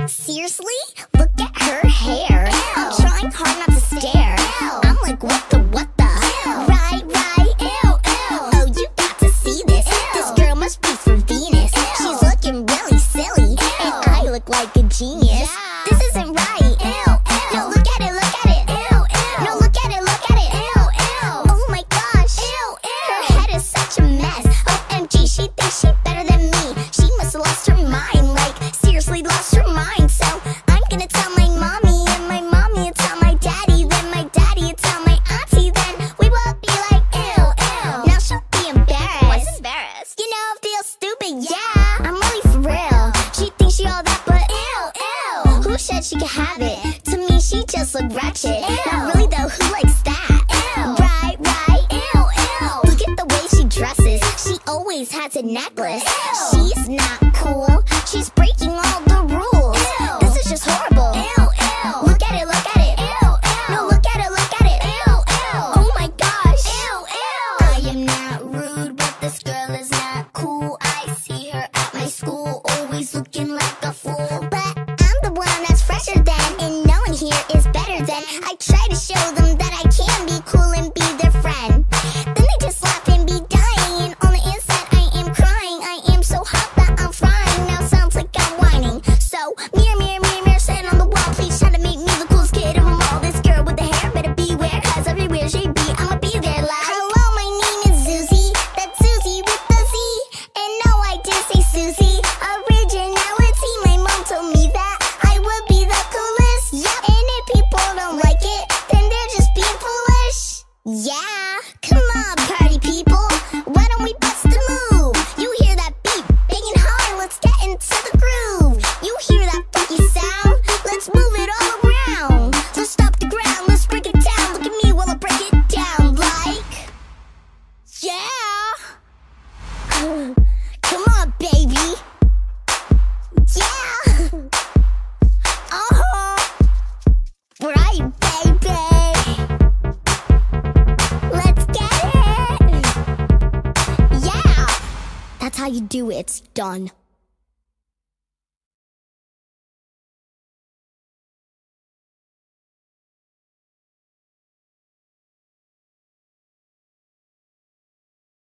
Seriously? Look at her hair. I'm trying hard not to stare. I'm like, what the? Right, ew. Oh, you got to see this. This girl must be from Venus. She's looking really silly, and I look like a genius. This isn't right. No, look at it. No, look at it. Oh my gosh. Her head is such a mess. OMG, she thinks she better than me. She must have lost her mind, like seriously lost her mind. So I'm gonna tell my mommy, and my mommy will tell my daddy, then my daddy will tell my auntie, then we will be like, ew. Now she'll be embarrassed. Why is embarrassed? You know, I feel stupid, yeah. I'm really for real. She thinks she all that, but ew. Who said she could have it? To me, she just look ratchet. Not really though, who likes that? Right, ew. Look at the way she dresses. She always has a necklace. She's not cool. She's breaking all the rules. This is just horrible. Look at it. No, look at it. Oh my gosh. I am not rude, but this girl is not cool. I see her at my school, always looking like a fool. But I'm the one that's fresher than, and no one here is better than. I try to show them that I can be cool and be their friend. Then they just laugh and be dying, and on the inside I am crying. I am so hot that I'm frying. Now sounds like I'm whining. So mirror, stand on the wall, please try to make me the coolest kid of them all. This girl with the hair better beware, cause everywhere she be, I'ma be there like, hello, my name is Susie. That's Susie with the Z. And no, I didn't say Susie. Originality, my mom told me that I would be the coolest. Yep. And if people don't like it, then they're just being foolish. Yeah, come on, party people. Why don't we bust a move? You hear that beat, banging hard, let's get into the groove. You hear that funky sound? Let's move it all around. Let's stop the ground, let's break it down. Look at me while I break it down like, yeah. Come on, baby. Yeah. Right, baby. Let's get it. Yeah. That's how you do it. It's done.